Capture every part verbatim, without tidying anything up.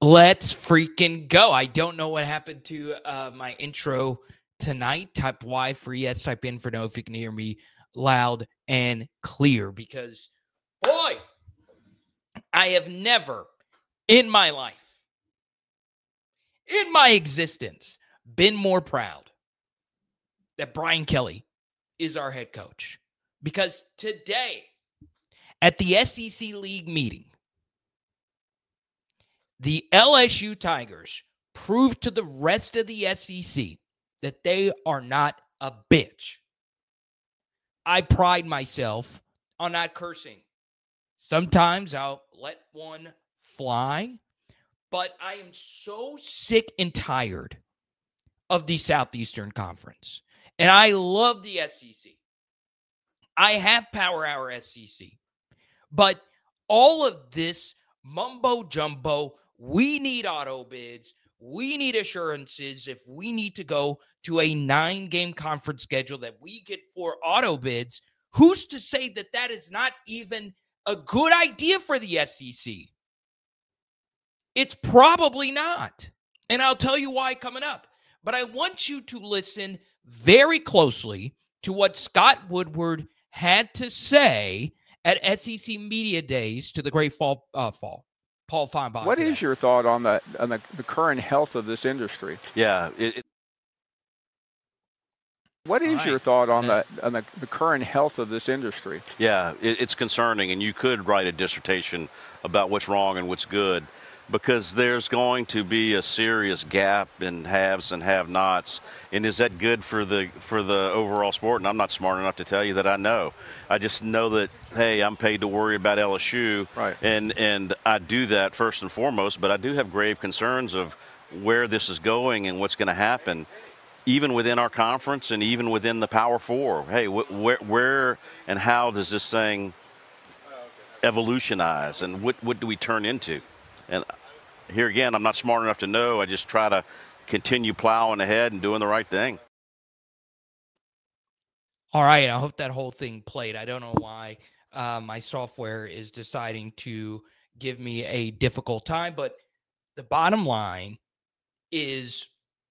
Let's freaking go. I don't know what happened to uh, my intro tonight. Type Y for yes, type in for no if you can hear me loud and clear. Because, boy, I have never in my life, in my existence, been more proud that Brian Kelly is our head coach. Because today, at the S E C League meeting, the L S U Tigers proved to the rest of the S E C that they are not a bitch. I pride myself on not cursing. Sometimes I'll let one fly, but I am so sick and tired of the Southeastern Conference. And I love the S E C. I have Power Hour S E C. But all of this mumbo jumbo, we need auto bids, we need assurances if we need to go to a nine-game conference schedule that we get for auto bids. Who's to say that that is not even a good idea for the S E C? It's probably not. And I'll tell you why coming up. But I want you to listen very closely to what Scott Woodward had to say at S E C Media Days to the great fall, uh, fall. Paul Feinbach. What is your thought on the on the, the current health of this industry? Yeah. It, it, what is right. your thought on the on the, the current health of this industry? Yeah, it, it's concerning, and you could write a dissertation about what's wrong and what's good, because there's going to be a serious gap in haves and have-nots. And is that good for the for the overall sport? And I'm not smart enough to tell you that I know. I just know that, hey, I'm paid to worry about L S U, right. and and I do that first and foremost. But I do have grave concerns of where this is going and what's going to happen, even within our conference and even within the Power Four. Hey, wh- where where and how does this thing evolutionize, and what what do we turn into? And here again, I'm not smart enough to know. I just try to continue plowing ahead and doing the right thing. All right. I hope that whole thing played. I don't know why uh, my software is deciding to give me a difficult time, but the bottom line is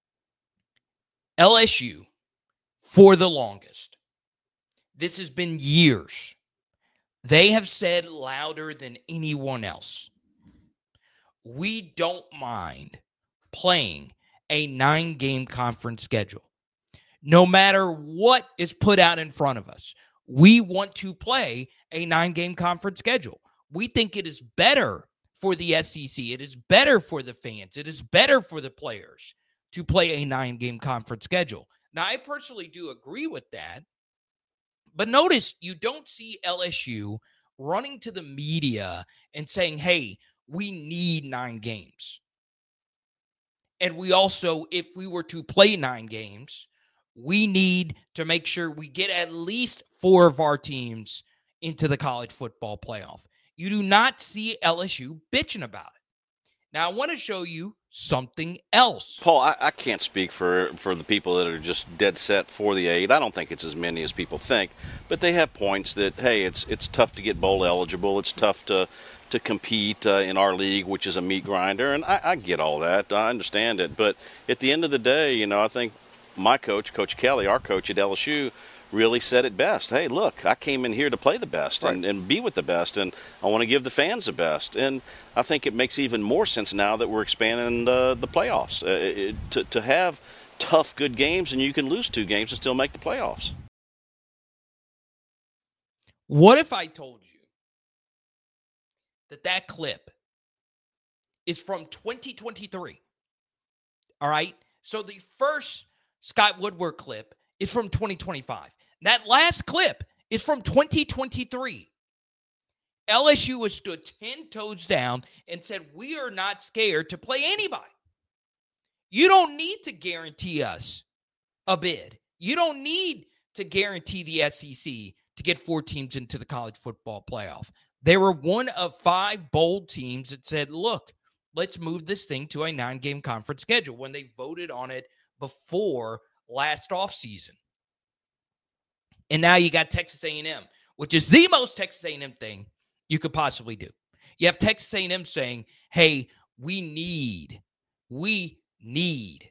L S U, for the longest, this has been years, they have said louder than anyone else, we don't mind playing a nine-game conference schedule. No matter what is put out in front of us, we want to play a nine-game conference schedule. We think it is better for the S E C. It is better for the fans. It is better for the players to play a nine-game conference schedule. Now, I personally do agree with that. But notice you don't see L S U running to the media and saying, hey, we need nine games. And we also, if we were to play nine games, we need to make sure we get at least four of our teams into the college football playoff. You do not see L S U bitching about it. Now, I want to show you something else. Paul, I, I can't speak for, for the people that are just dead set for the eight. I don't think it's as many as people think, but they have points that, hey, it's it's tough to get bowl eligible. It's tough to to compete uh, in our league, which is a meat grinder, and I, I get all that. I understand it, but at the end of the day, you know, I think my coach, Coach Kelly, our coach at L S U, really said it best. Hey, look, I came in here to play the best and, right. and be with the best, and I want to give the fans the best. And I think it makes even more sense now that we're expanding the, the playoffs, uh, it, to, to have tough, good games, and you can lose two games and still make the playoffs. What if I told you that that clip is from twenty twenty-three? All right? So the first Scott Woodward clip is from twenty twenty-five. That last clip is from twenty twenty-three. L S U has stood ten toes down and said, we are not scared to play anybody. You don't need to guarantee us a bid. You don't need to guarantee the S E C to get four teams into the college football playoff. They were one of five bold teams that said, look, let's move this thing to a nine-game conference schedule when they voted on it before last offseason. And now you got Texas A and M, which is the most Texas A and M thing you could possibly do. You have Texas A and M saying, hey, We need, we need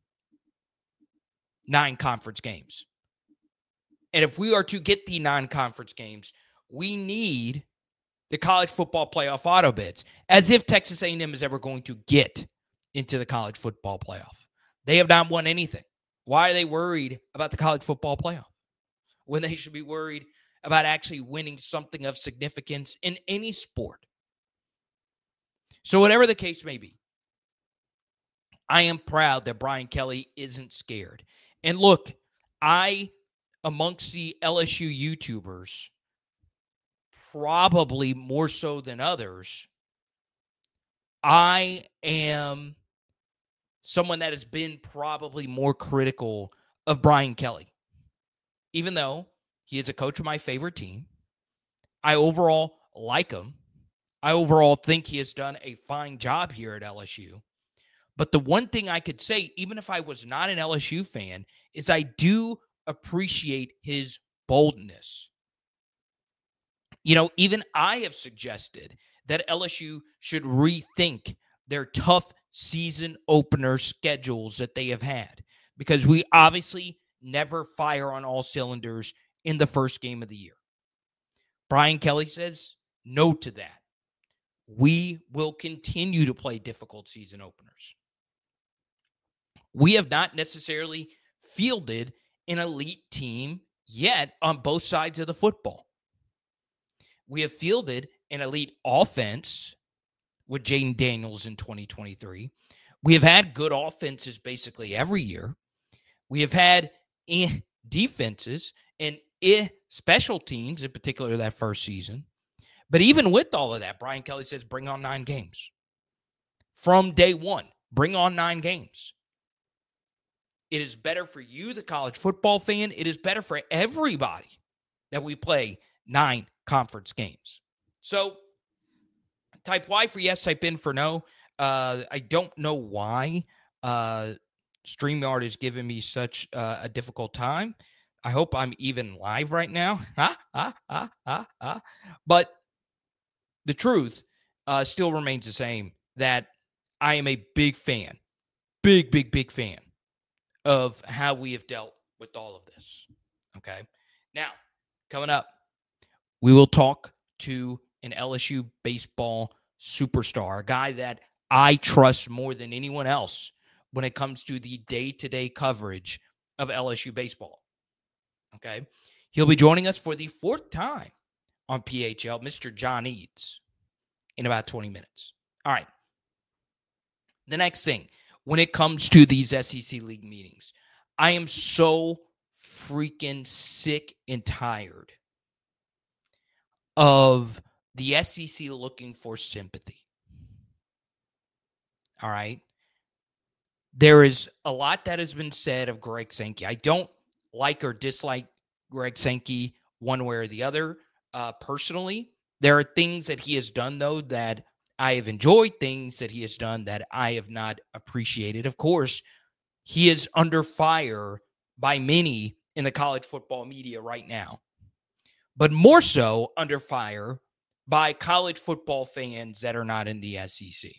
nine conference games. And if we are to get the non-conference games, we need the college football playoff auto bids, as if Texas A and M is ever going to get into the college football playoff. They have not won anything. Why are they worried about the college football playoff when they should be worried about actually winning something of significance in any sport? So whatever the case may be, I am proud that Brian Kelly isn't scared. And look, I, amongst the L S U YouTubers, probably more so than others, I am someone that has been probably more critical of Brian Kelly. Even though he is a coach of my favorite team, I overall like him. I overall think he has done a fine job here at L S U. But the one thing I could say, even if I was not an L S U fan, is I do appreciate his boldness. You know, even I have suggested that L S U should rethink their tough season opener schedules that they have had, because we obviously never fire on all cylinders in the first game of the year. Brian Kelly says no to that. We will continue to play difficult season openers. We have not necessarily fielded an elite team yet on both sides of the football. We have fielded an elite offense with Jaden Daniels in twenty twenty-three. We have had good offenses basically every year. We have had eh, defenses and eh, special teams, in particular that first season. But even with all of that, Brian Kelly says bring on nine games. From day one, bring on nine games. It is better for you, the college football fan. It is better for everybody that we play nine conference games. So type Y for yes, type in for no. Uh, I don't know why uh, StreamYard is giving me such uh, a difficult time. I hope I'm even live right now. Ah, ah, ah, ah, ah. But the truth uh, still remains the same, that I am a big fan, big, big, big fan of how we have dealt with all of this. Okay. Now, coming up, we will talk to an L S U baseball superstar, a guy that I trust more than anyone else when it comes to the day-to-day coverage of L S U baseball. Okay. He'll be joining us for the fourth time on P H L, Mister John Eads, in about twenty minutes. All right. The next thing, when it comes to these S E C league meetings, I am so freaking sick and tired of the S E C looking for sympathy. All right. There is a lot that has been said of Greg Sankey. I don't like or dislike Greg Sankey one way or the other. Uh, personally, there are things that he has done, though, that I have enjoyed, things that he has done that I have not appreciated. Of course, he is under fire by many in the college football media right now, but more so under fire by college football fans that are not in the S E C.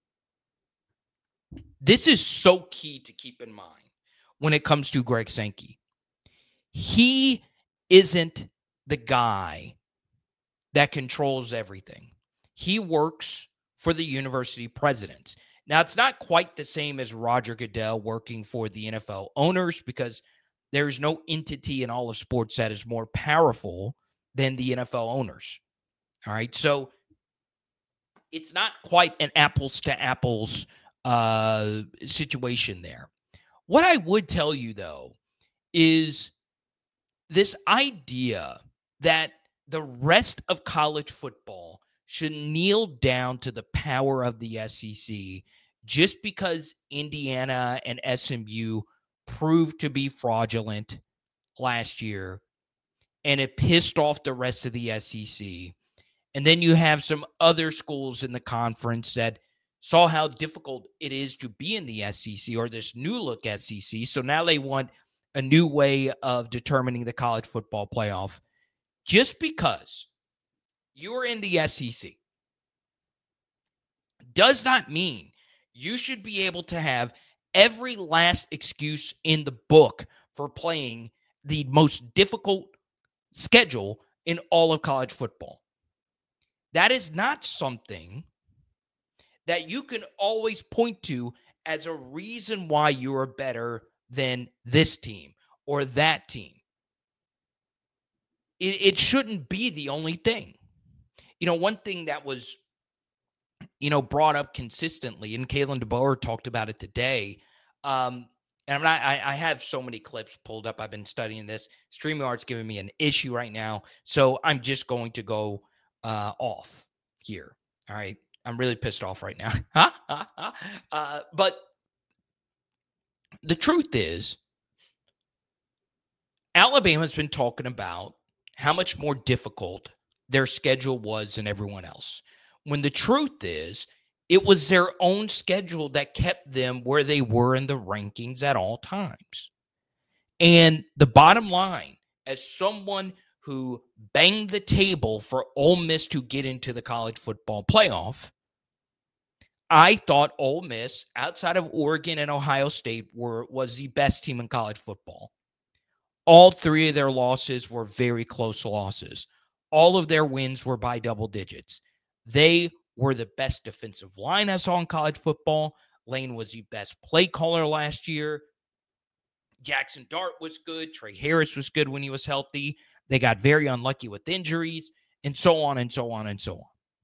This is so key to keep in mind when it comes to Greg Sankey. He isn't the guy that controls everything. He works for the university presidents. Now, it's not quite the same as Roger Goodell working for the N F L owners, because there's no entity in all of sports that is more powerful than the N F L owners. All right. So it's not quite an apples to apples uh, situation there. What I would tell you, though, is this idea that the rest of college football should kneel down to the power of the S E C just because Indiana and S M U proved to be fraudulent last year, and it pissed off the rest of the S E C. And then you have some other schools in the conference that saw how difficult it is to be in the S E C, or this new look S E C. So now they want a new way of determining the college football playoff. Just because you are in the S E C does not mean you should be able to have every last excuse in the book for playing the most difficult schedule in all of college football. That is not something that you can always point to as a reason why you are better than this team or that team. It, it shouldn't be the only thing. You know, one thing that was, you know, brought up consistently, and Kalen DeBoer talked about it today. Um, and I'm not, I, I have so many clips pulled up. I've been studying this. StreamYard's giving me an issue right now. So I'm just going to go uh, off here. All right. I'm really pissed off right now. uh, but the truth is, Alabama's been talking about how much more difficult their schedule was than everyone else. When the truth is, it was their own schedule that kept them where they were in the rankings at all times. And the bottom line, as someone who banged the table for Ole Miss to get into the college football playoff, I thought Ole Miss, outside of Oregon and Ohio State, were was the best team in college football. All three of their losses were very close losses. All of their wins were by double digits. They were the best defensive line I saw in college football. Lane was the best play caller last year. Jackson Dart was good. Trey Harris was good when he was healthy. They got very unlucky with injuries, and so on and so on and so on.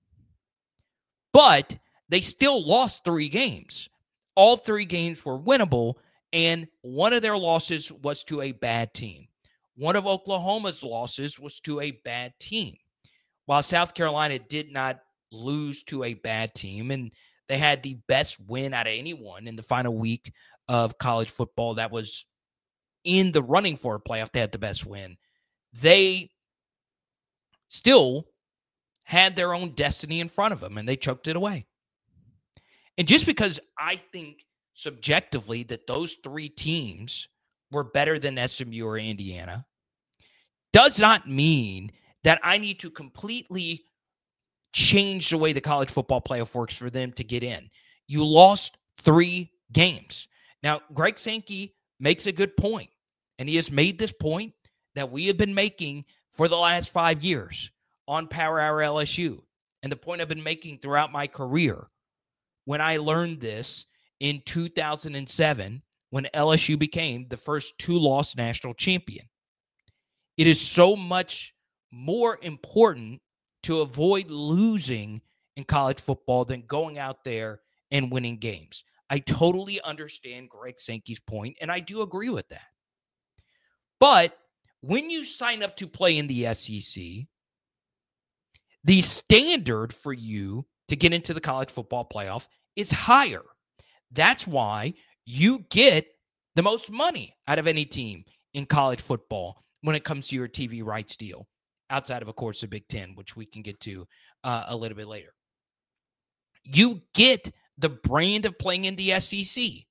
But they still lost three games. All three games were winnable, and one of their losses was to a bad team. One of Oklahoma's losses was to a bad team. While South Carolina did not lose to a bad team, and they had the best win out of anyone in the final week of college football that was in the running for a playoff, they had the best win. They still had their own destiny in front of them, and they choked it away. And just because I think subjectively that those three teams were better than S M U or Indiana does not mean that I need to completely change the way the college football playoff works for them to get in. You lost three games. Now, Greg Sankey makes a good point, and he has made this point that we have been making for the last five years on Power Hour L S U, and the point I've been making throughout my career. When I learned this in two thousand seven, when L S U became the first two-loss national champion. It is so much more important to avoid losing in college football than going out there and winning games. I totally understand Greg Sankey's point, and I do agree with that. But when you sign up to play in the S E C, the standard for you to get into the college football playoff is higher. That's why you get the most money out of any team in college football when it comes to your T V rights deal, outside of, of course, the Big Ten, which we can get to uh, a little bit later. You get the brand of playing in the S E C.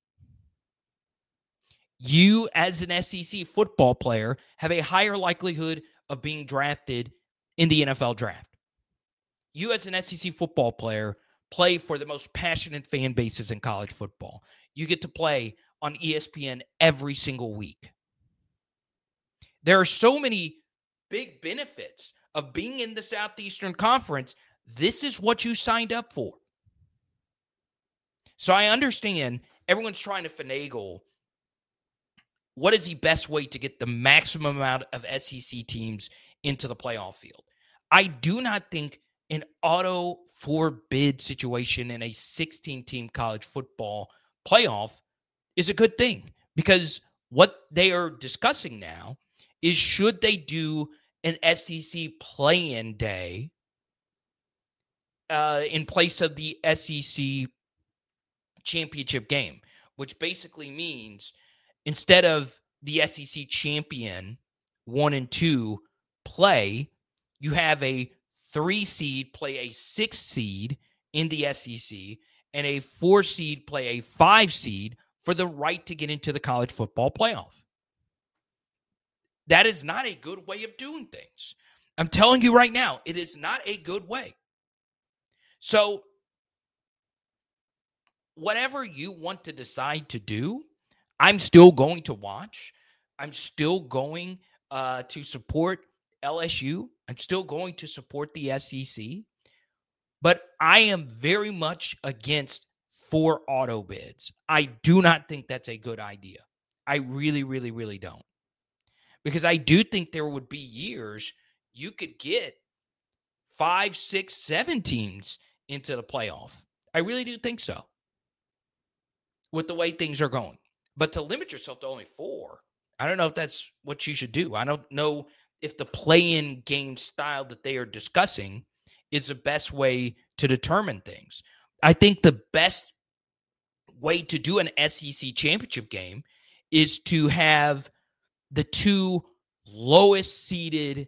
You, as an S E C football player, have a higher likelihood of being drafted in the N F L draft. You, as an S E C football player, play for the most passionate fan bases in college football. You get to play on E S P N every single week. There are so many big benefits of being in the Southeastern Conference. This is what you signed up for. So I understand everyone's trying to finagle what is the best way to get the maximum amount of S E C teams into the playoff field. I do not think an auto forbid situation in a sixteen-team college football playoff is a good thing, because what they are discussing now is, should they do an S E C play-in day uh, in place of the S E C championship game, which basically means instead of the S E C champion one and two play, you have a three seed play a six seed in the S E C, and a four seed play a five seed for the right to get into the college football playoff. That is not a good way of doing things. I'm telling you right now, it is not a good way. So whatever you want to decide to do, I'm still going to watch. I'm still going uh, to support L S U. I'm still going to support the S E C. But I am very much against four auto bids. I do not think that's a good idea. I really, really, really don't. Because I do think there would be years you could get five, six, seven teams into the playoff. I really do think so, with the way things are going. But to limit yourself to only four, I don't know if that's what you should do. I don't know if the play-in game style that they are discussing is the best way to determine things. I think the best way to do an S E C championship game is to have the two lowest seeded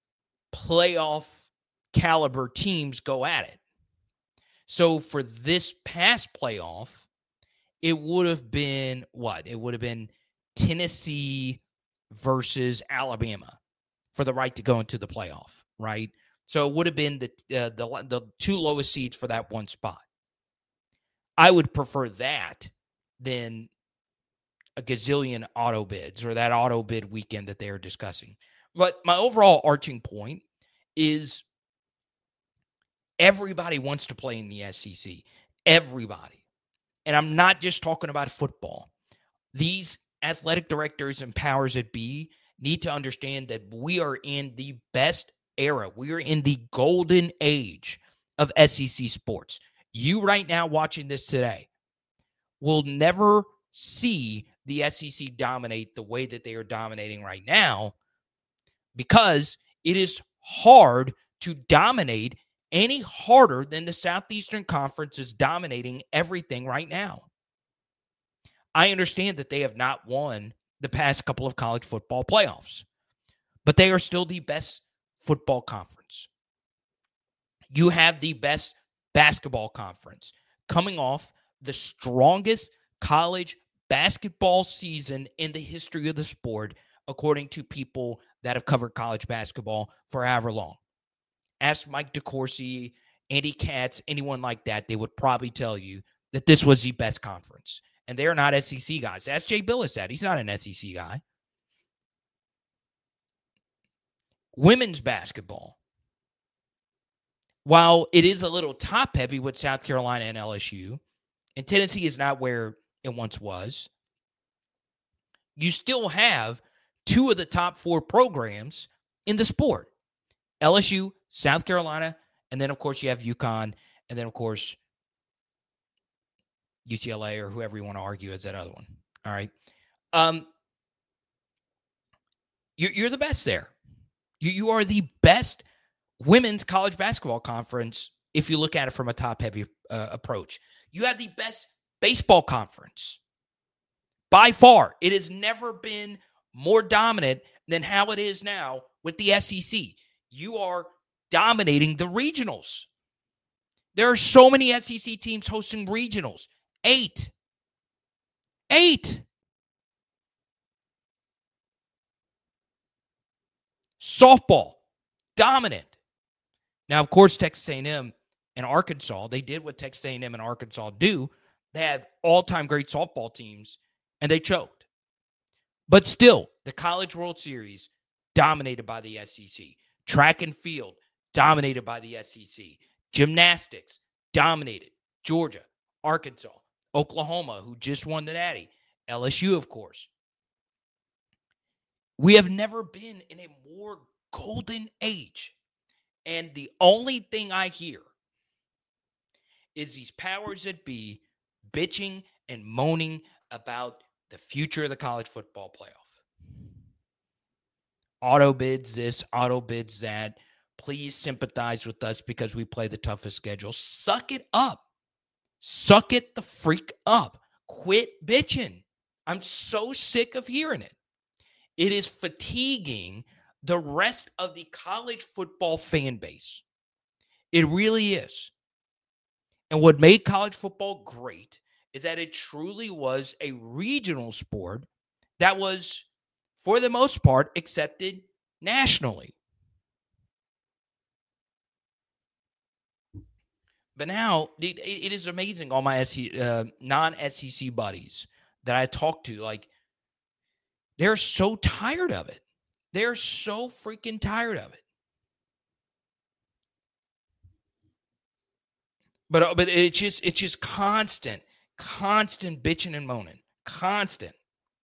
playoff caliber teams go at it. So for this past playoff, it would have been what? It would have been Tennessee versus Alabama for the right to go into the playoff, right? So it would have been the uh, the the two lowest seeds for that one spot. I would prefer that than a gazillion auto bids or that auto bid weekend that they are discussing. But my overall arching point is everybody wants to play in the S E C. Everybody. And I'm not just talking about football. These athletic directors and powers that be need to understand that we are in the best era. We are in the golden age of S E C sports. You right now watching this today will never see the S E C dominate the way that they are dominating right now, because it is hard to dominate any harder than the Southeastern Conference is dominating everything right now. I understand that they have not won the past couple of college football playoffs, but they are still the best football conference. You have the best basketball conference coming off the strongest college basketball season in the history of the sport, according to people that have covered college basketball for however long. Ask Mike DeCourcy, Andy Katz, anyone like that, they would probably tell you that this was the best conference. And they're not S E C guys. Ask Jay Billis that. He's not an S E C guy. Women's basketball, while it is a little top-heavy with South Carolina and L S U, and Tennessee is not where it once was, you still have two of the top four programs in the sport. L S U, South Carolina, and then, of course, you have UConn, and then, of course, U C L A or whoever you want to argue is that other one. All right. Um, you're, you're the best there. You, you are the best women's college basketball conference if you look at it from a top-heavy uh, approach. You have the best baseball conference. By far, it has never been more dominant than how it is now with the S E C. You are dominating the regionals. There are so many S E C teams hosting regionals. Eight. Eight. Softball, dominant. Now, of course, Texas A and M and Arkansas, they did what Texas A and M and Arkansas do. They had all-time great softball teams, and they choked. But still, the College World Series, dominated by the S E C. Track and field, dominated by the S E C. Gymnastics, dominated. Georgia, Arkansas, Oklahoma, who just won the Natty. L S U, of course. We have never been in a more golden age. And the only thing I hear is these powers that be bitching and moaning about the future of the college football playoff. Auto bids this, auto bids that. Please sympathize with us because we play the toughest schedule. Suck it up. Suck it the freak up. Quit bitching. I'm so sick of hearing it. It is fatiguing the rest of the college football fan base. It really is. And what made college football great is that it truly was a regional sport that was, for the most part, accepted nationally. But now it, it is amazing. All my S E C, uh, non-S E C buddies that I talk to, like, they're so tired of it. They're so freaking tired of it. But uh, but it's just it's just constant, constant bitching and moaning, constant.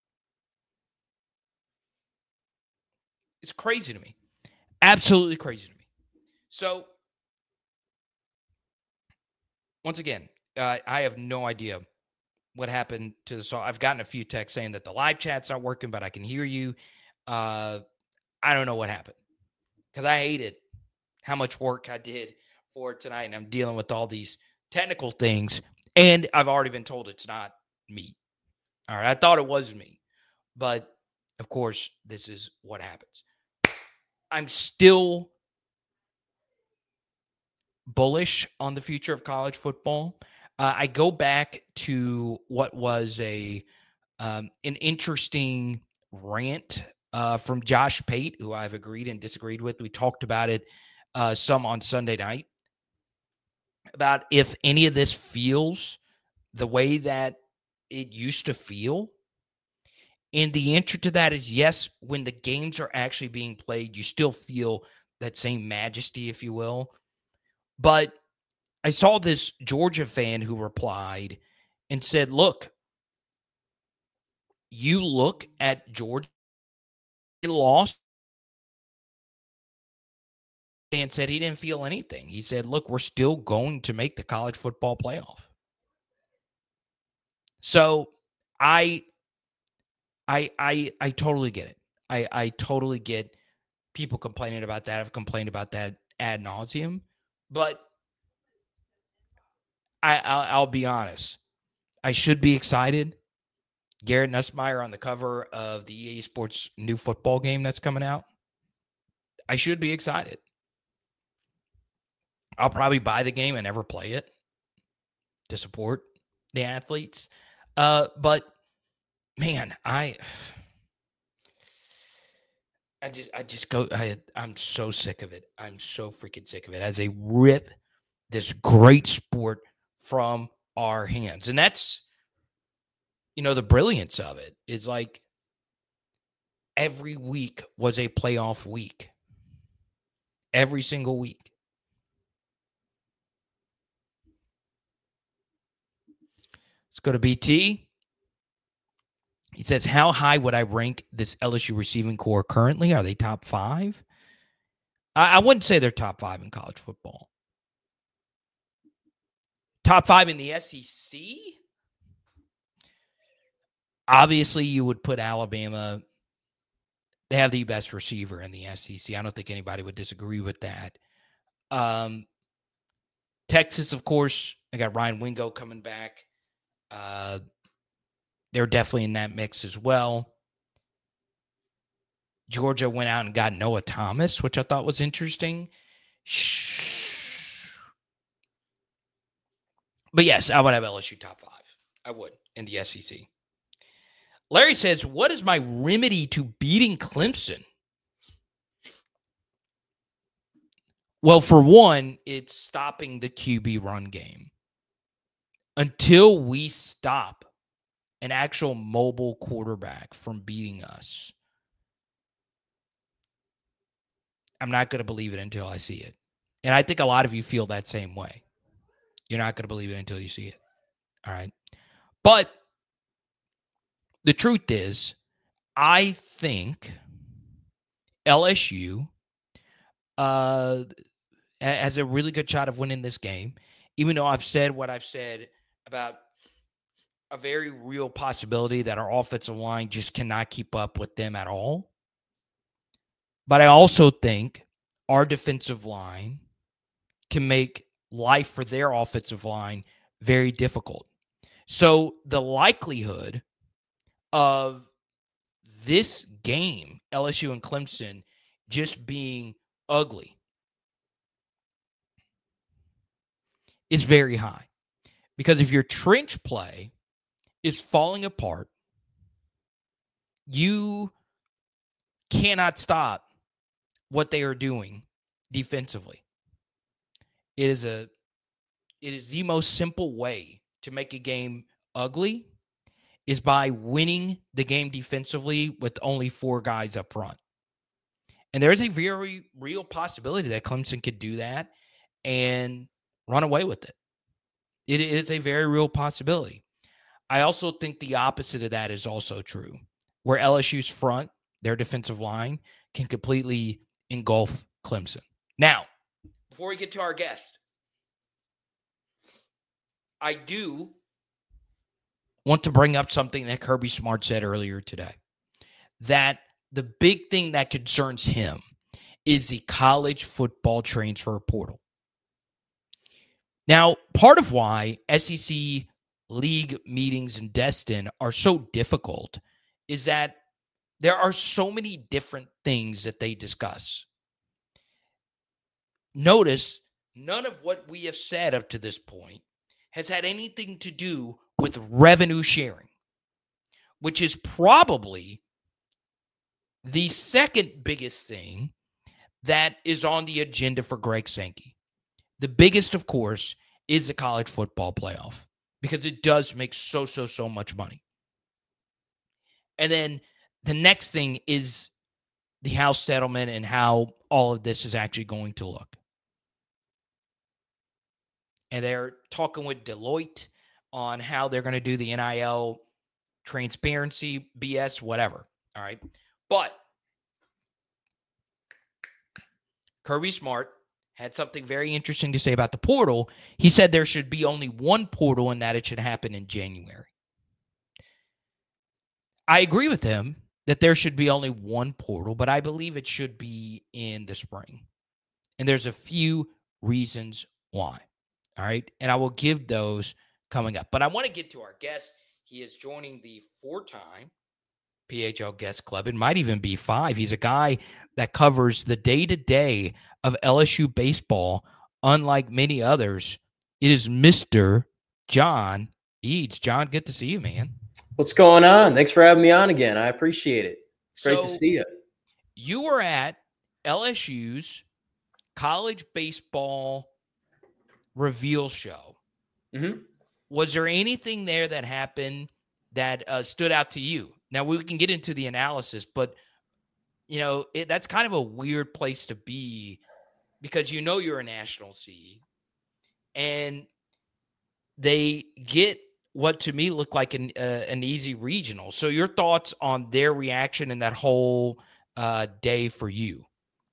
It's crazy to me, absolutely crazy to me. So once again, uh, I have no idea what happened to the song. I've gotten a few texts saying that the live chat's not working, but I can hear you. Uh, I don't know what happened because I hated how much work I did for tonight, and I'm dealing with all these technical things, and I've already been told it's not me. All right, I thought it was me, but of course, this is what happens. I'm still bullish on the future of college football. Uh, I go back to what was a um, an interesting rant uh, from Josh Pate, who I've agreed and disagreed with. We talked about it uh, some on Sunday night about if any of this feels the way that it used to feel. And the answer to that is yes, when the games are actually being played, you still feel that same majesty, if you will. But I saw this Georgia fan who replied and said, look, you look at Georgia, they lost, and said he didn't feel anything. He said, look, we're still going to make the college football playoff. So I I I I totally get it. I, I totally get people complaining about that. I've complained about that ad nauseum. But I, I'll, I'll be honest. I should be excited. Garrett Nussmeier on the cover of the E A Sports new football game that's coming out. I should be excited. I'll probably buy the game and never play it to support the athletes. Uh, but, man, I... I just, I just go, I, I'm so sick of it. I'm so freaking sick of it as they rip this great sport from our hands. And that's, you know, the brilliance of it is like every week was a playoff week. Every single week. Let's go to B T. He says, how high would I rank this L S U receiving core currently? Are they top five? I, I wouldn't say they're top five in college football. Top five in the S E C? Obviously, you would put Alabama. They have the best receiver in the S E C. I don't think anybody would disagree with that. Um, Texas, of course, I got Ryan Wingo coming back. Uh, they're definitely in that mix as well. Georgia went out and got Noah Thomas, which I thought was interesting. But yes, I would have L S U top five. I would in the S E C. Larry says, what is my remedy to beating Clemson? Well, for one, it's stopping the Q B run game. Until we stop an actual mobile quarterback from beating us, I'm not going to believe it until I see it. And I think a lot of you feel that same way. You're not going to believe it until you see it. All right. But the truth is, I think L S U uh, has a really good shot of winning this game, even though I've said what I've said about a very real possibility that our offensive line just cannot keep up with them at all. But I also think our defensive line can make life for their offensive line very difficult. So the likelihood of this game, L S U and Clemson, just being ugly is very high. Because if your trench play is falling apart, you cannot stop what they are doing defensively. It is a it is the most simple way to make a game ugly is by winning the game defensively with only four guys up front. And there's a very real possibility that Clemson could do that and run away with it. It is a very real possibility. I also think the opposite of that is also true, where L S U's front, their defensive line, can completely engulf Clemson. Now, before we get to our guest, I do want to bring up something that Kirby Smart said earlier today, that the big thing that concerns him is the college football transfer portal. Now, part of why S E C league meetings in Destin are so difficult is that there are so many different things that they discuss. Notice, none of what we have said up to this point has had anything to do with revenue sharing, which is probably the second biggest thing that is on the agenda for Greg Sankey. The biggest, of course, is the college football playoff, because it does make so, so, so much money. And then the next thing is the House settlement and how all of this is actually going to look. And they're talking with Deloitte on how they're going to do the N I L transparency, B S, whatever. All right. But Kirby Smart had something very interesting to say about the portal. He said there should be only one portal and that it should happen in January. I agree with him that there should be only one portal, but I believe it should be in the spring. And there's a few reasons why. All right. And I will give those coming up. But I want to get to our guest. He is joining the four-time P H L Guest Club. It might even be five. He's a guy that covers the day-to-day of L S U baseball, unlike many others. It is Mister John Eads. John, good to see you, man. What's going on? Thanks for having me on again. I appreciate it. It's great so, to see you. You were at L S U's college baseball reveal show. Mm-hmm. Was there anything there that happened that uh, stood out to you? Now, we can get into the analysis, but, you know, it, that's kind of a weird place to be because you know you're a national seed, and they get what to me looked like an, uh, an easy regional. So your thoughts on their reaction and that whole uh, day for you?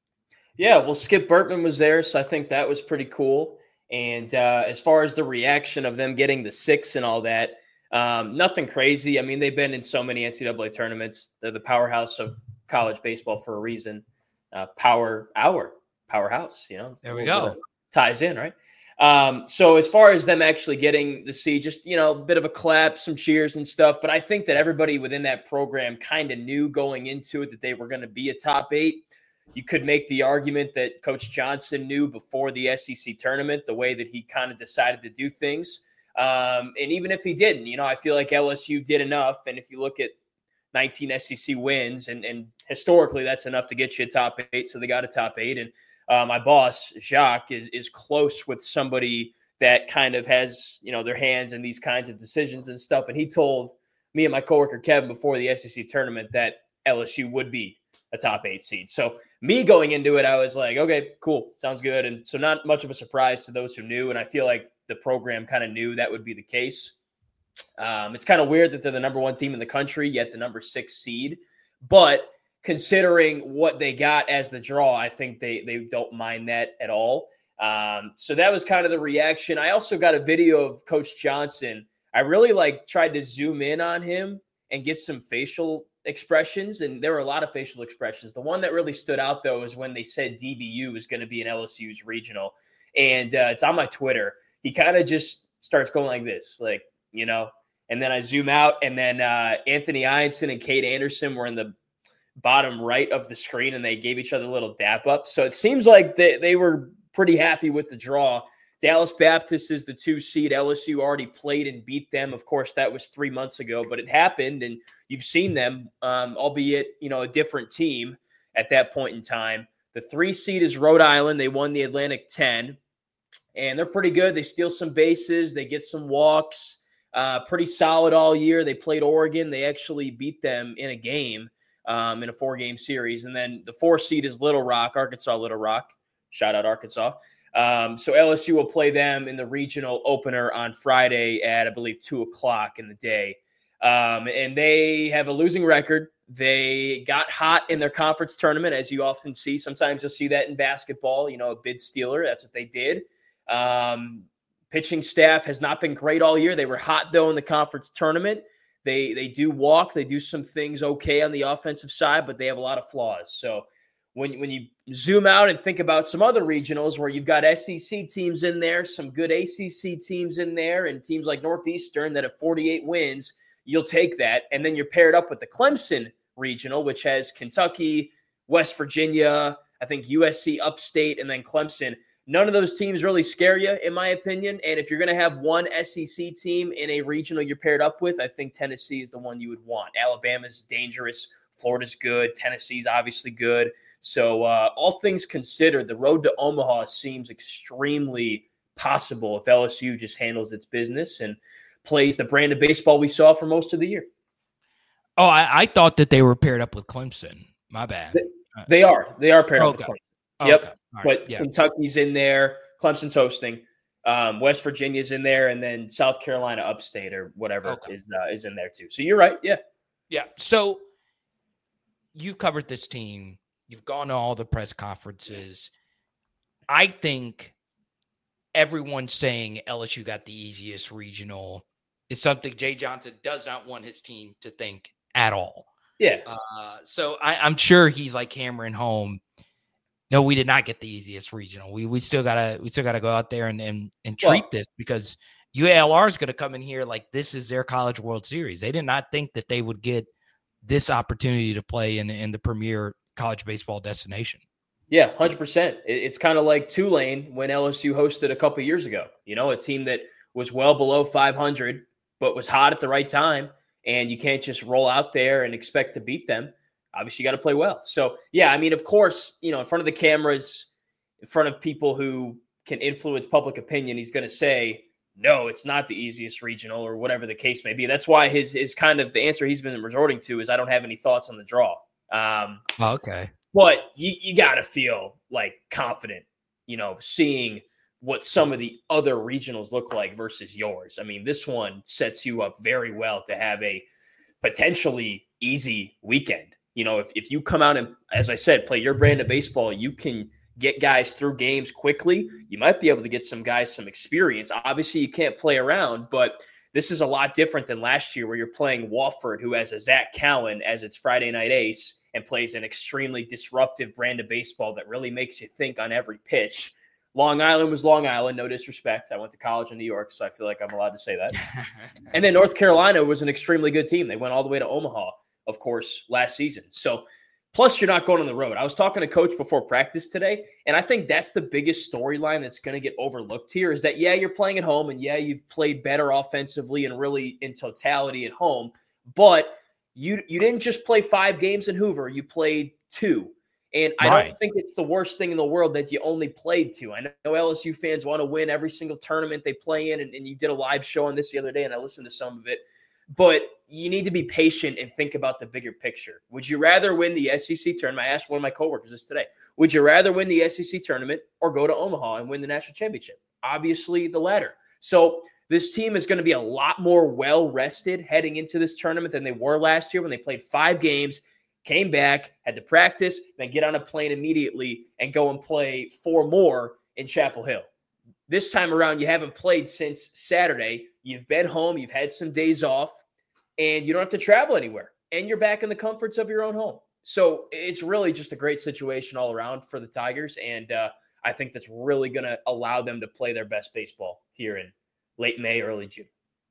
Yeah, well, Skip Bertman was there, so I think that was pretty cool. And uh, as far as the reaction of them getting the six and all that, um, nothing crazy. I mean, they've been in so many N C double A tournaments. They're the powerhouse of college baseball for a reason. Uh, power hour, powerhouse, you know. There we go. Ties in, right? Um, so as far as them actually getting the seed, just, you know, a bit of a clap, some cheers and stuff. But I think that everybody within that program kind of knew going into it that they were going to be a top eight. You could make the argument that Coach Johnson knew before the S E C tournament, the way that he kind of decided to do things. Um, and even if he didn't, you know, I feel like L S U did enough. And if you look at nineteen S E C wins, and, and historically that's enough to get you a top eight. So they got a top eight. And uh, my boss, Jacques, is, is close with somebody that kind of has, you know, their hands in these kinds of decisions and stuff. And he told me and my coworker Kevin before the S E C tournament that L S U would be a top eight seed. So me going into it, I was like, okay, cool. Sounds good. And so not much of a surprise to those who knew. And I feel like the program kind of knew that would be the case. Um, it's kind of weird that they're the number one team in the country, yet the number six seed. But considering what they got as the draw, I think they they don't mind that at all. Um, so that was kind of the reaction. I also got a video of Coach Johnson. I really like tried to zoom in on him and get some facial expressions, and there were a lot of facial expressions. The one that really stood out, though, is when they said D B U was going to be an L S U's regional, and uh, it's on my Twitter. He kind of just starts going like this, like, you know, and then I zoom out, and then uh, Anthony Ianson and Kate Anderson were in the bottom right of the screen, and they gave each other a little dap up. So it seems like they, they were pretty happy with the draw. Dallas Baptist is the two seed. L S U already played and beat them. Of course, that was three months ago, but it happened, and you've seen them, um, albeit, you know, a different team at that point in time. The three seed is Rhode Island. They won the Atlantic ten. and they're pretty good. They steal some bases. They get some walks. Uh, pretty solid all year. They played Oregon. They actually beat them in a game um, in a four-game series. And then the four seed is Little Rock, Arkansas Little Rock. Shout out Arkansas. Um, so L S U will play them in the regional opener on Friday at, I believe, two o'clock in the day. Um, and they have a losing record. They got hot in their conference tournament, as you often see. Sometimes you'll see that in basketball, you know, a bid stealer. That's what they did. Um, pitching staff has not been great all year. They were hot, though, in the conference tournament. They they do walk. They do some things okay on the offensive side, but they have a lot of flaws. So when, when you zoom out and think about some other regionals where you've got S E C teams in there, some good A C C teams in there, and teams like Northeastern that have forty-eight wins, you'll take that. And then you're paired up with the Clemson regional, which has Kentucky, West Virginia, I think U S C upstate, and then Clemson. None of those teams really scare you, in my opinion. And if you're going to have one S E C team in a regional you're paired up with, I think Tennessee is the one you would want. Alabama's dangerous. Florida's good. Tennessee's obviously good. So uh, all things considered, the road to Omaha seems extremely possible if L S U just handles its business and plays the brand of baseball we saw for most of the year. Oh, I, I thought that they were paired up with Clemson. My bad. They, they are. They are paired okay. up with Clemson. Okay. Yep. Right. But yeah. Kentucky's in there. Clemson's hosting. Um, West Virginia's in there, and then South Carolina upstate or whatever okay. is uh, is in there too. So you're right. Yeah. Yeah. So you've covered this team. You've gone to all the press conferences. I think everyone saying L S U got the easiest regional is something Jay Johnson does not want his team to think at all. Yeah. Uh, so I, I'm sure he's like hammering home. No, we did not get the easiest regional. We we still gotta we still gotta go out there and and, and treat well, this because U A L R is gonna come in here like this is their College World Series. They did not think that they would get this opportunity to play in in the premier college baseball destination. Yeah, one hundred percent. It's kind of like Tulane when L S U hosted a couple years ago. You know, a team that was well below five hundred, but was hot at the right time. And you can't just roll out there and expect to beat them. Obviously, you got to play well. So, yeah, I mean, of course, you know, in front of the cameras, in front of people who can influence public opinion, he's going to say, no, it's not the easiest regional or whatever the case may be. That's why his is kind of the answer he's been resorting to is I don't have any thoughts on the draw. Um, oh, okay. But you, you got to feel like confident, you know, seeing what some of the other regionals look like versus yours. I mean, this one sets you up very well to have a potentially easy weekend. You know, if, if you come out and, as I said, play your brand of baseball, you can get guys through games quickly. You might be able to get some guys some experience. Obviously, you can't play around, but this is a lot different than last year where you're playing Wofford, who has a Zach Cowan as its Friday night ace and plays an extremely disruptive brand of baseball that really makes you think on every pitch. Long Island was Long Island, no disrespect. I went to college in New York, so I feel like I'm allowed to say that. And then North Carolina was an extremely good team. They went all the way to Omaha, of course, last season. So plus you're not going on the road. I was talking to Coach before practice today, and I think that's the biggest storyline that's going to get overlooked here is that, yeah, you're playing at home, and yeah, you've played better offensively and really in totality at home, but you you didn't just play five games in Hoover. You played two. And I right. don't think it's the worst thing in the world that you only played two. I know L S U fans want to win every single tournament they play in, and, and you did a live show on this the other day, and I listened to some of it. But you need to be patient and think about the bigger picture. Would you rather win the S E C tournament? I asked one of my coworkers this today. Would you rather win the S E C tournament or go to Omaha and win the national championship? Obviously, the latter. So this team is going to be a lot more well-rested heading into this tournament than they were last year when they played five games, came back, had to practice, then get on a plane immediately and go and play four more in Chapel Hill. This time around, you haven't played since Saturday. You've been home. You've had some days off, and you don't have to travel anywhere. And you're back in the comforts of your own home. So it's really just a great situation all around for the Tigers, and uh, I think that's really going to allow them to play their best baseball here in late May, early June.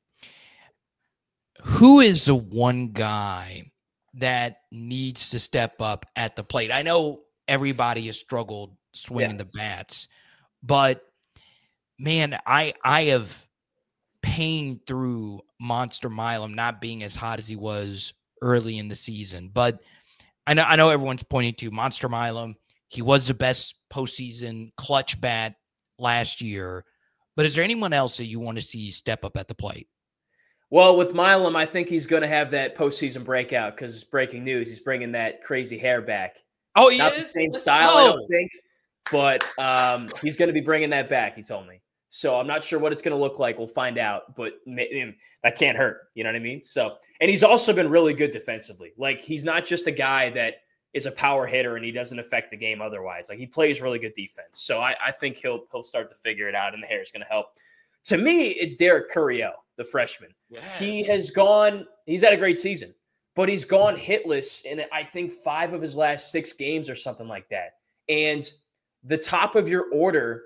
Who is the one guy that needs to step up at the plate? I know everybody has struggled swinging yeah. the bats, but man, I I have pained through Monster Milam not being as hot as he was early in the season. But I know I know everyone's pointing to Monster Milam. He was the best postseason clutch bat last year. But is there anyone else that you want to see step up at the plate? Well, with Milam, I think he's going to have that postseason breakout because breaking news, he's bringing that crazy hair back. Oh, he Not is? the same Let's style, go. I don't think, but um, he's going to be bringing that back, he told me. So I'm not sure what it's going to look like. We'll find out, but that can't hurt. You know what I mean? So, and he's also been really good defensively. Like, he's not just a guy that is a power hitter and he doesn't affect the game otherwise. Like, he plays really good defense. So I, I think he'll he'll start to figure it out, and the hair is going to help. To me, it's Derek Curiel, the freshman. Yes. He has gone, he's had a great season, but he's gone hitless in, I think, five of his last six games or something like that. And the top of your order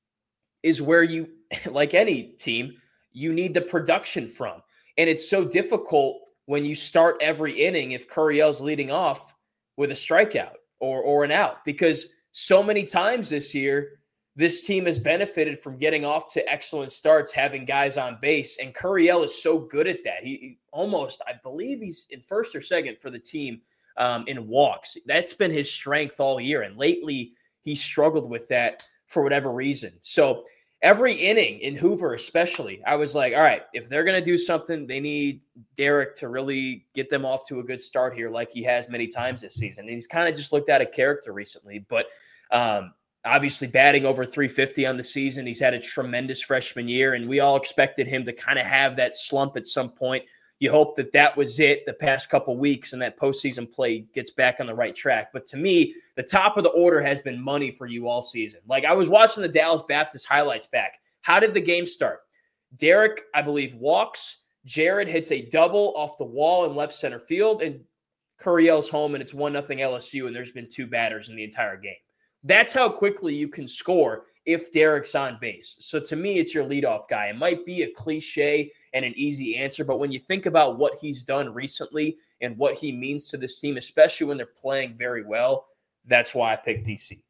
is where you, like any team, you need the production from. And it's so difficult when you start every inning if Curiel's leading off with a strikeout or, or an out, because so many times this year, this team has benefited from getting off to excellent starts, having guys on base, and Curiel is so good at that. He, he almost, I believe he's in first or second for the team um, in walks. That's been his strength all year, and lately he struggled with that for whatever reason. So every inning in Hoover especially, I was like, all right, if they're going to do something, they need Derek to really get them off to a good start here like he has many times this season. And he's kind of just looked out of character recently, but um, – obviously batting over three fifty on the season. He's had a tremendous freshman year, and we all expected him to kind of have that slump at some point. You hope that that was it the past couple weeks and that postseason play gets back on the right track. But to me, the top of the order has been money for you all season. Like, I was watching the Dallas Baptist highlights back. How did the game start? Derek, I believe, walks. Jared hits a double off the wall in left center field, and Curiel's home, and it's one nothing L S U, and there's been two batters in the entire game. That's how quickly you can score if Derek's on base. So to me, it's your leadoff guy. It might be a cliche and an easy answer, but when you think about what he's done recently and what he means to this team, especially when they're playing very well, that's why I picked D C.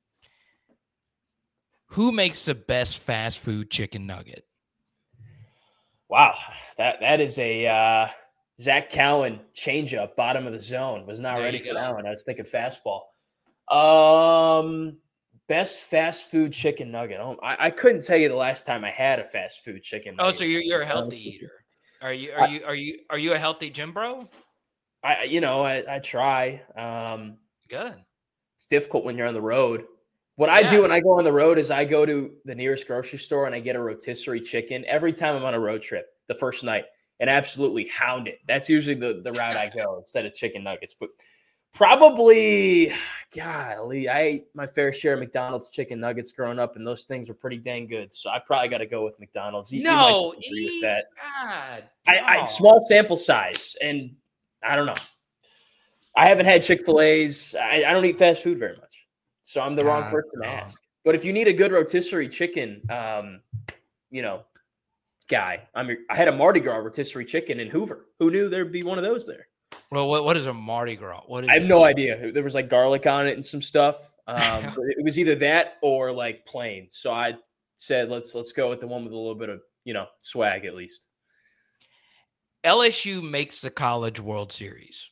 Who makes the best fast food chicken nugget? Wow, that that is a uh, Zach Cowan changeup, bottom of the zone. Was not There ready you for go. that one. I was thinking fastball. Um, best fast food chicken nugget. Oh, I, I couldn't tell you the last time I had a fast food chicken Oh, nugget. so you're you're a healthy eater. Are you are you are you are you a healthy gym bro? I, you know, I, I try. Um, Good. it's difficult when you're on the road. What I Yeah. do when I go on the road is I go to the nearest grocery store and I get a rotisserie chicken every time I'm on a road trip the first night and absolutely hound it. That's usually the, the route I go instead of chicken nuggets. But probably, golly, I ate my fair share of McDonald's chicken nuggets growing up, and those things were pretty dang good. So I probably got to go with McDonald's. You- you might No, disagree with eat. that. God, I, I no. small sample size, and I don't know. I haven't had Chick-fil-A's. I, I don't eat fast food very much, so I'm the wrong God, person to no. ask. But if you need a good rotisserie chicken, um, you know, guy, I'm. Your, I had a Mardi Gras rotisserie chicken in Hoover. Who knew there'd be one of those there? Well, what what is a Mardi Gras? What is I have it? no idea. There was like garlic on it and some stuff. Um, but it was either that or like plain. So I said, let's let's go with the one with a little bit of, you know, swag at least. L S U makes the College World Series.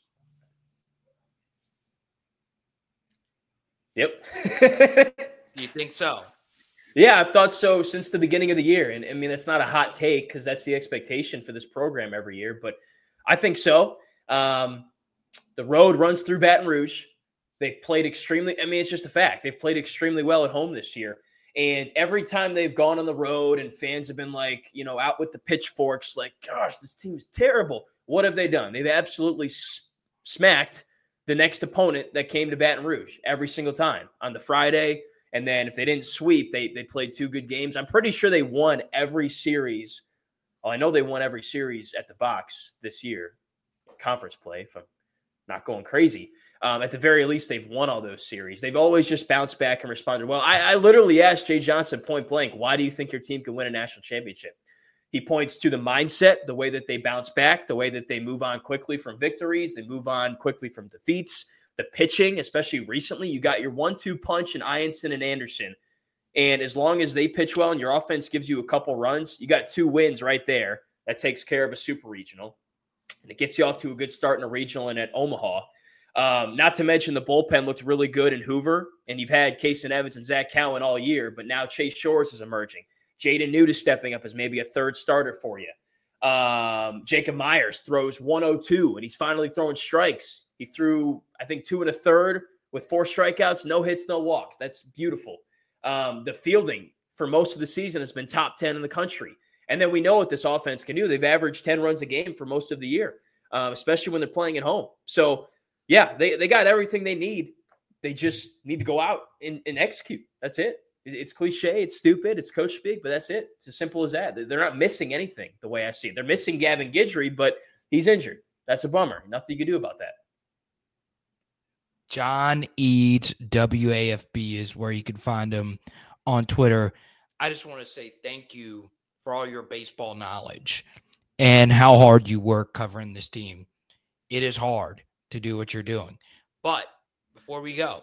Yep. Do you think so? Yeah, I've thought so since the beginning of the year. And I mean, that's not a hot take because that's the expectation for this program every year. But I think so. Um, the road runs through Baton Rouge. They've played extremely, I mean, it's just a fact. They've played extremely well at home this year. And every time they've gone on the road and fans have been like, you know, out with the pitchforks, like, gosh, this team is terrible. What have they done? They've absolutely s- smacked the next opponent that came to Baton Rouge every single time on the Friday. And then if they didn't sweep, they they played two good games. I'm pretty sure they won every series. Well, I know they won every series at the box this year, conference play, if I'm not going crazy. Um, at the very least, they've won all those series. They've always just bounced back and responded well. I, I literally asked Jay Johnson point blank, why do you think your team can win a national championship? He points to the mindset, the way that they bounce back, the way that they move on quickly from victories, they move on quickly from defeats, the pitching, especially recently. You got your one two punch in Ianson and Anderson. And as long as they pitch well and your offense gives you a couple runs, you got two wins right there. That takes care of a super regional. And it gets you off to a good start in a regional and at Omaha. Um, not to mention the bullpen looked really good in Hoover, and you've had Kason Evans and Zach Cowan all year, but now Chase Shores is emerging. Jaden Newt is stepping up as maybe a third starter for you. Um, Jacob Myers throws one oh two, and he's finally throwing strikes. He threw, I think, two and a third with four strikeouts, no hits, no walks. That's beautiful. Um, the fielding for most of the season has been top ten in the country. And then we know what this offense can do. They've averaged ten runs a game for most of the year, uh, especially when they're playing at home. So, yeah, they, they got everything they need. They just need to go out and, and execute. That's it. It's cliche. It's stupid. It's coach speak, but that's it. It's as simple as that. They're not missing anything the way I see it. They're missing Gavin Guidry, but he's injured. That's a bummer. Nothing you can do about that. John Eads, W A F B is where you can find him on Twitter. I just want to say thank you for all your baseball knowledge and how hard you work covering this team. It is hard to do what you're doing. But before we go,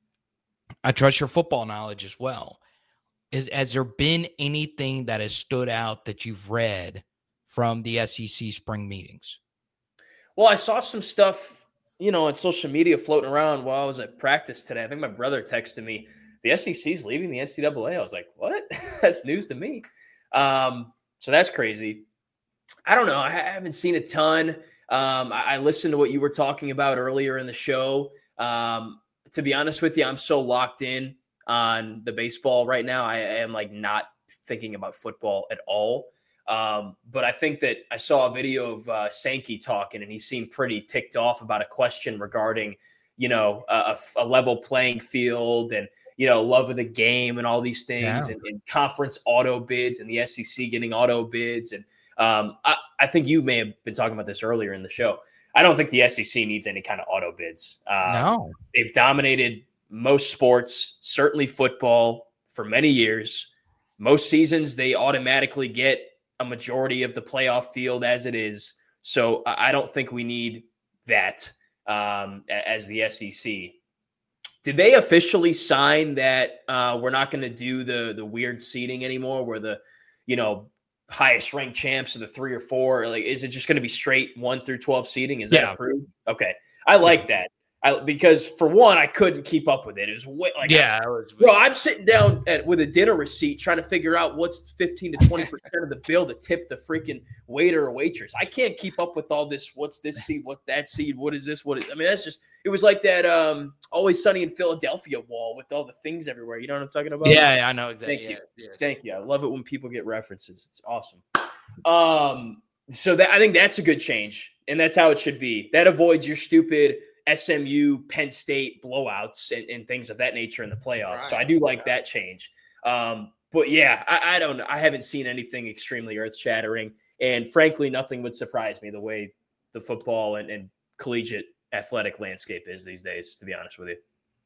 I trust your football knowledge as well. Is, has there been anything that has stood out that you've read from the S E C spring meetings? Well, I saw some stuff, you know, on social media floating around while I was at practice today. I think my brother texted me, the S E C is leaving the N C double A. I was like, what? That's news to me. Um, so that's crazy. I don't know. I haven't seen a ton. Um, I, I listened to what you were talking about earlier in the show. Um, to be honest with you, I'm so locked in on the baseball right now. I, I am like not thinking about football at all. Um, but I think that I saw a video of uh, Sankey talking, and he seemed pretty ticked off about a question regarding, you know, a, a level playing field and, you know, love of the game and all these things, yeah. and, and conference auto bids and the S E C getting auto bids. And um, I, I think you may have been talking about this earlier in the show. I don't think the S E C needs any kind of auto bids. Um, no. They've dominated most sports, certainly football, for many years. Most seasons, they automatically get a majority of the playoff field as it is. So I don't think we need that um, as the S E C. Did they officially sign that uh, we're not going to do the the weird seeding anymore, where the, you know, highest ranked champs are the three or four? Like, is it just going to be straight one through twelve seeding? Is that yeah. approved? Okay, I like that. I, because for one, I couldn't keep up with it. It was way, like, yeah, I, it was bro, I'm sitting down at, with a dinner receipt trying to figure out what's fifteen to twenty percent of the bill to tip the freaking waiter or waitress. I can't keep up with all this. What's this seed? What's that seed? What is this? What is, I mean, that's just, it was like that um, Always Sunny in Philadelphia wall with all the things everywhere. You know what I'm talking about? Yeah, yeah I know exactly. Thank yeah, you. yeah. Thank you. I love it when people get references. It's awesome. Um, so that, I think that's a good change, and that's how it should be. That avoids your stupid S M U, Penn State blowouts and, and things of that nature in the playoffs. Right. So I do like yeah. that change. Um, but yeah, I, I don't know. I haven't seen anything extremely earth shattering, and frankly, nothing would surprise me the way the football and, and collegiate athletic landscape is these days, to be honest with you.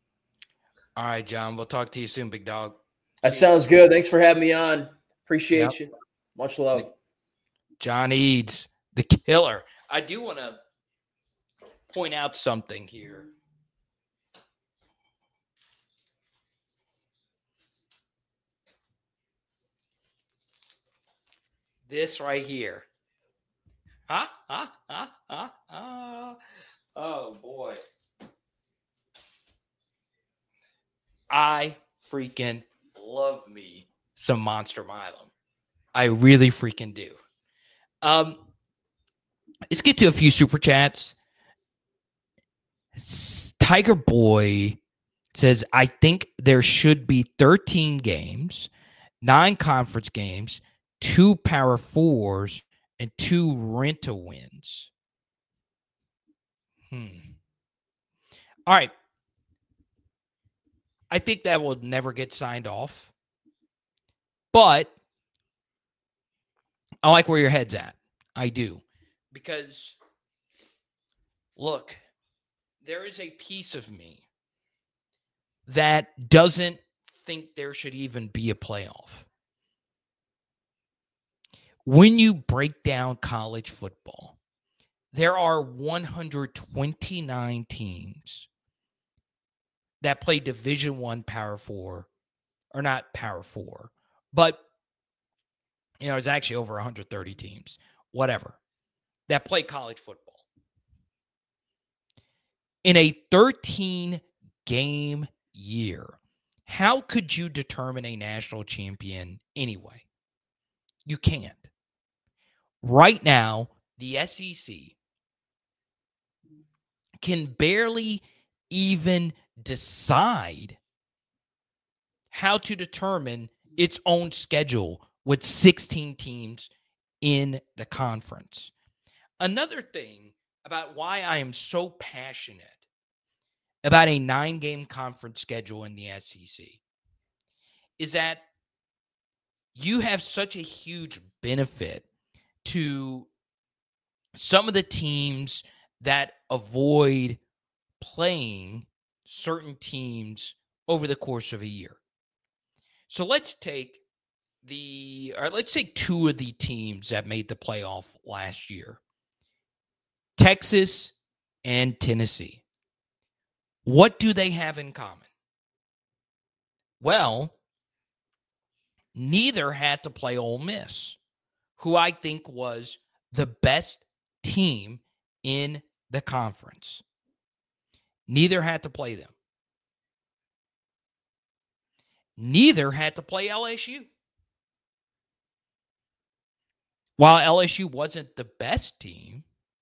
All right, John, we'll talk to you soon, big dog. That sounds good. Thanks for having me on. Appreciate yep. you. Much love. John Eads, the killer. I do want to point out something here. This right here. Huh? Huh? Huh? Huh? Huh? Oh, boy. I freaking love me some Monster Milam. I really freaking do. Um, let's get to a few super chats. Tiger Boy says, I think there should be thirteen games, nine conference games, two Power Fours, and two rent-a-wins. Hmm. All right. I think that will never get signed off. But I like where your head's at. I do. Because, look, there is a piece of me that doesn't think there should even be a playoff. When you break down college football, there are one hundred twenty-nine teams that play Division One Power Four, or not Power Four, but you know, it's actually over one hundred thirty teams, whatever, that play college football. In a thirteen-game year, how could you determine a national champion anyway? You can't. Right now, the S E C can barely even decide how to determine its own schedule with sixteen teams in the conference. Another thing about why I am so passionate about a nine-game conference schedule in the S E C is that you have such a huge benefit to some of the teams that avoid playing certain teams over the course of a year. So let's take the, or let's take two of the teams that made the playoff last year, Texas and Tennessee. What do they have in common? Well, neither had to play Ole Miss, who I think was the best team in the conference. Neither had to play them. Neither had to play L S U. While L S U wasn't the best team,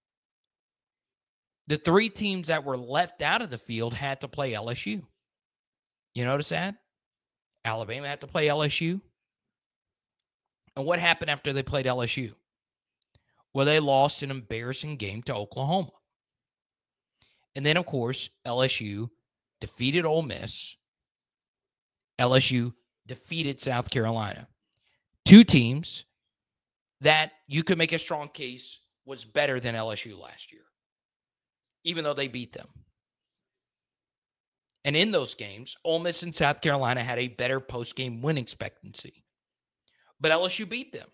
the three teams that were left out of the field had to play L S U. You notice that? Alabama had to play L S U. And what happened after they played L S U? Well, they lost an embarrassing game to Oklahoma. And then, of course, L S U defeated Ole Miss. L S U defeated South Carolina. Two teams that you could make a strong case was better than L S U last year, even though they beat them. And in those games, Ole Miss and South Carolina had a better post-game win expectancy. But L S U beat them.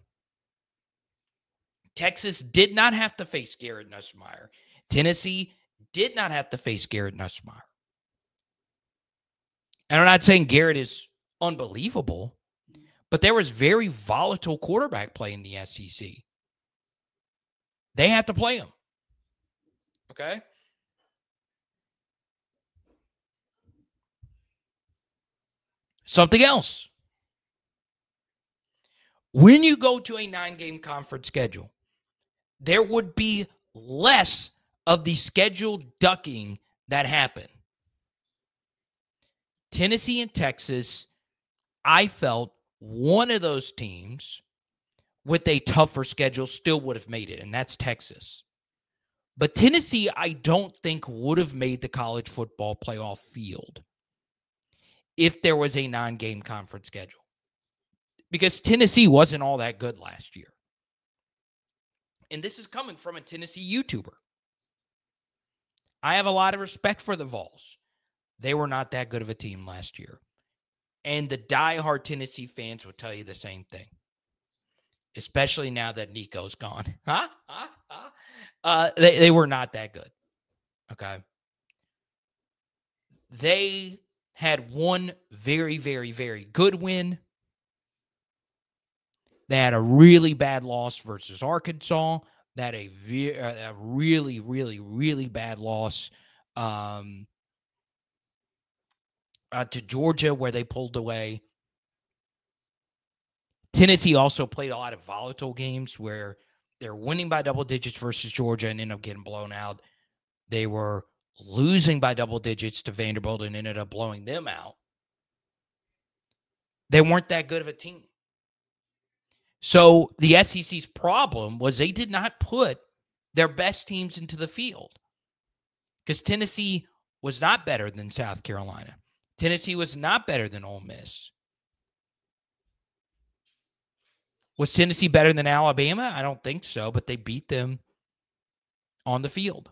Texas did not have to face Garrett Nussmeier. Tennessee did not have to face Garrett Nussmeier. And I'm not saying Garrett is unbelievable, but there was very volatile quarterback play in the S E C. They had to play him. Okay? Something else. When you go to a nine-game conference schedule, there would be less of the scheduled ducking that happened. Tennessee and Texas, I felt one of those teams with a tougher schedule still would have made it, and that's Texas. But Tennessee, I don't think would have made the college football playoff field if there was a nine-game conference schedule. Because Tennessee wasn't all that good last year. And this is coming from a Tennessee YouTuber. I have a lot of respect for the Vols. They were not that good of a team last year. And the diehard Tennessee fans will tell you the same thing. Especially now that Nico's gone. Huh? Huh? Huh? Uh, they, they were not that good. Okay. They had one very, very, very good win. They had a really bad loss versus Arkansas. They had a, ve- a really, really, really bad loss um, uh, to Georgia where they pulled away. Tennessee also played a lot of volatile games where they're winning by double digits versus Georgia and ended up getting blown out. They were losing by double digits to Vanderbilt and ended up blowing them out. They weren't that good of a team. So the S E C's problem was they did not put their best teams into the field because Tennessee was not better than South Carolina. Tennessee was not better than Ole Miss. Was Tennessee better than Alabama? I don't think so, but they beat them on the field.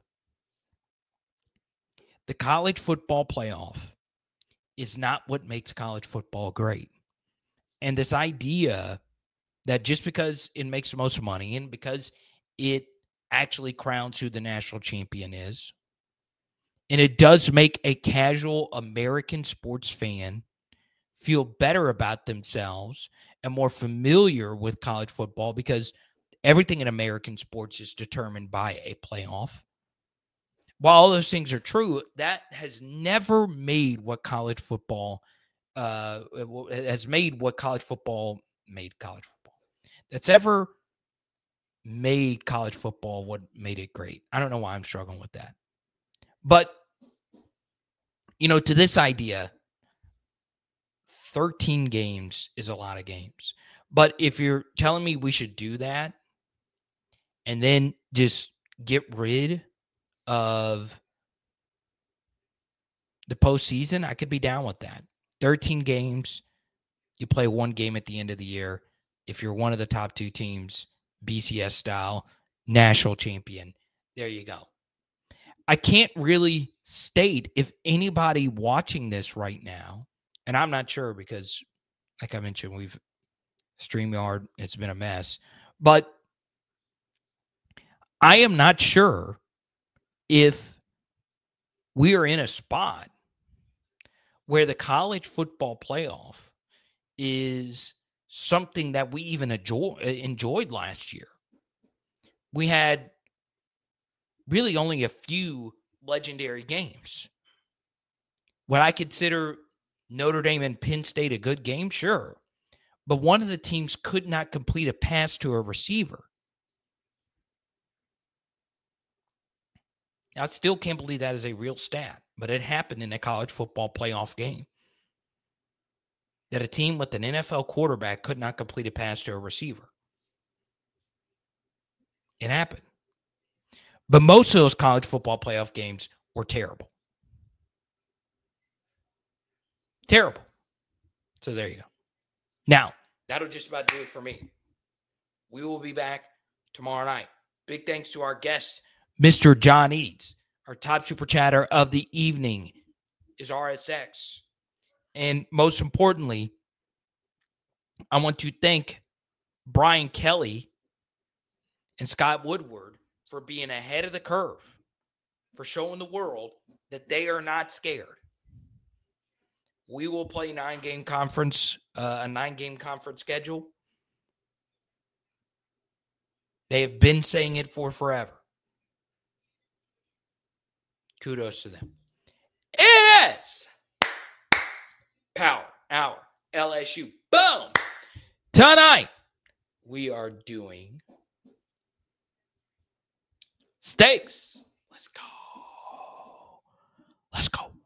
The college football playoff is not what makes college football great. And this idea that just because it makes the most money and because it actually crowns who the national champion is, and it does make a casual American sports fan feel better about themselves and more familiar with college football because everything in American sports is determined by a playoff. While all those things are true, that has never made what college football uh, has made what college football made college football. that's ever made college football what made it great. I don't know why I'm struggling with that. But, you know, to this idea, thirteen games is a lot of games. But if you're telling me we should do that and then just get rid of the postseason, I could be down with that. thirteen games, you play one game at the end of the year. If you're one of the top two teams, B C S style, national champion, there you go. I can't really state if anybody watching this right now, and I'm not sure because, like I mentioned, we've StreamYard, it's been a mess, but I am not sure if we are in a spot where the college football playoff is something that we even enjoy, enjoyed last year. We had really only a few legendary games. Would I consider Notre Dame and Penn State a good game? Sure. But one of the teams could not complete a pass to a receiver. I still can't believe that is a real stat, but it happened in a college football playoff game. That a team with an N F L quarterback could not complete a pass to a receiver. It happened. But most of those college football playoff games were terrible. Terrible. So there you go. Now, that'll just about do it for me. We will be back tomorrow night. Big thanks to our guest, Mister John Eads. Our top super chatter of the evening is R S X. And most importantly, I want to thank Brian Kelly and Scott Woodward for being ahead of the curve, for showing the world that they are not scared. We will play nine-game conference, uh, a nine-game conference schedule. They have been saying it for forever. Kudos to them. It is Power Hour L S U. Boom! Tonight, we are doing stakes. Let's go. Let's go.